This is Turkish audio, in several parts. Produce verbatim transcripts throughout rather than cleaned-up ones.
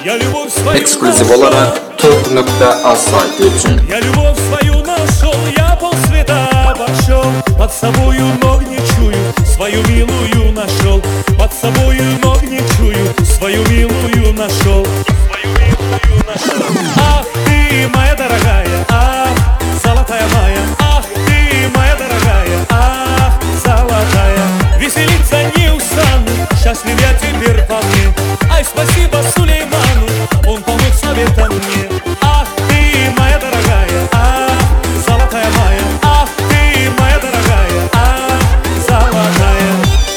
Ekskluziv olarak Tok nokta az sayti için. Я любовь свою нашел, я полсвета обошел. Под собою ног не чую, свою милую нашел. Под собою ног не чую, свою милую нашел. Ах ты, моя дорогая, ах, золотая моя. Ах ты, моя дорогая, ах, золотая. Веселиться не устану, счастлив я теперь вполне. Ай, спасибо Сулейману, он помог советом мне. Ах ты, моя дорогая, ах, золотая моя. Ах ты, моя дорогая, ах, золотая.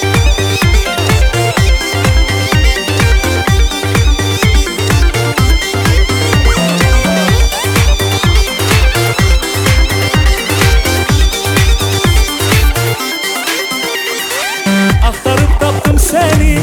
Aktarıp taptım seni,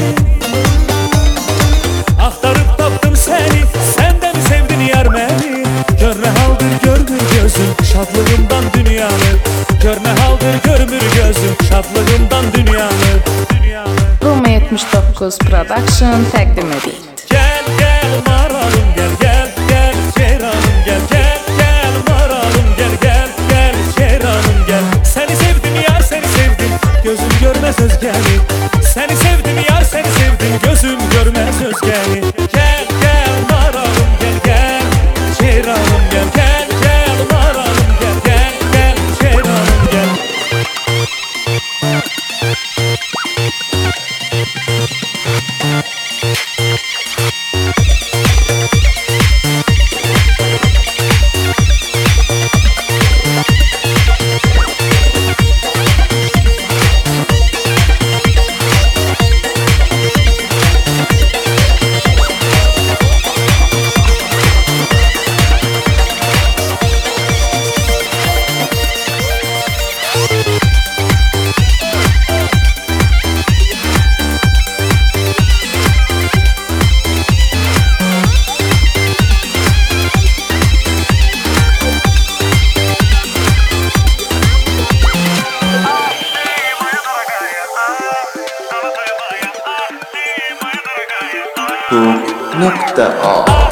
aktarıp taptım seni. Sen de mi sevdin yar beni? Gör ne haldır görmür gözüm şadlığımdan dünyanı. Gör ne haldır görmür gözüm şadlığımdan dünyanı. Roma yetmiş dokuz Production təqdim edir. Gel gel maralım gel gel gel ceyranım gel gel gel maralım gel gel gel ceyranım gel. Seni sevdim yar seni sevdim gözüm görmez özgeni. Seni sevdim yar seni sevdim gözüm görmez özgeni. Gel gel maralım gel gel ceyranım gel gel gel maralım gel gel gel ceyranım gel. Tok nokta az